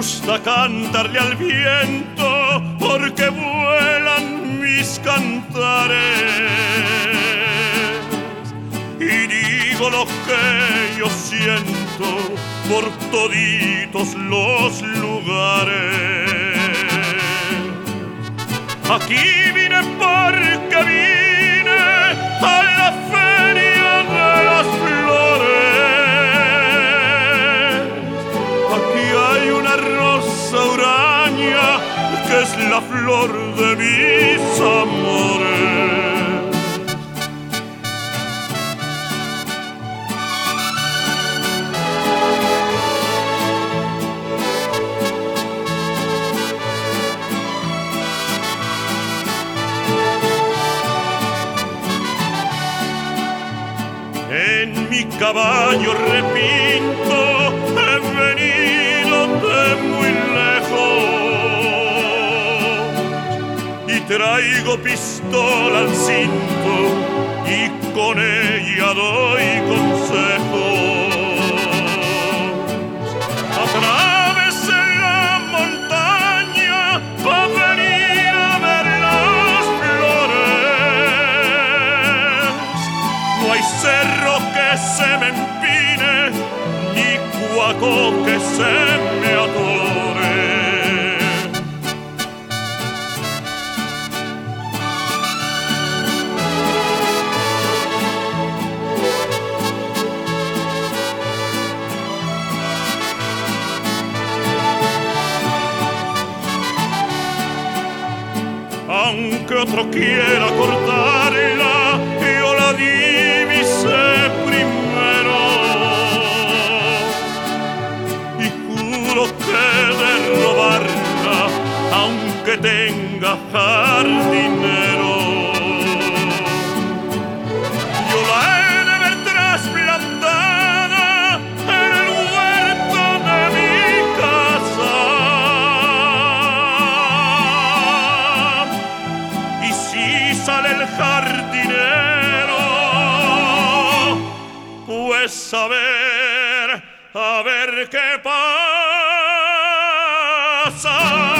gusta cantarle al viento porque vuelan mis cantares y digo lo que yo siento por toditos los lugares. Aquí vine porque vine a la feria de las flores. Aquí hay una rosa huraña que es la flor de mis amores. En mi caballo repinto he venido de muy lejos y traigo pistola al cinto y con ella doy consejos. Atravesé la montaña para venir a ver las flores. No hay cerro que se me empine, ni cuaco que se me atore. Aunque otro quiera cortarla, yo la divisé primero y juro que de robarla, aunque tenga jardinero, yo la he de ver trasplantada en el huerto de mi casa. Y si sale el jardinero, pues a ver qué pasa.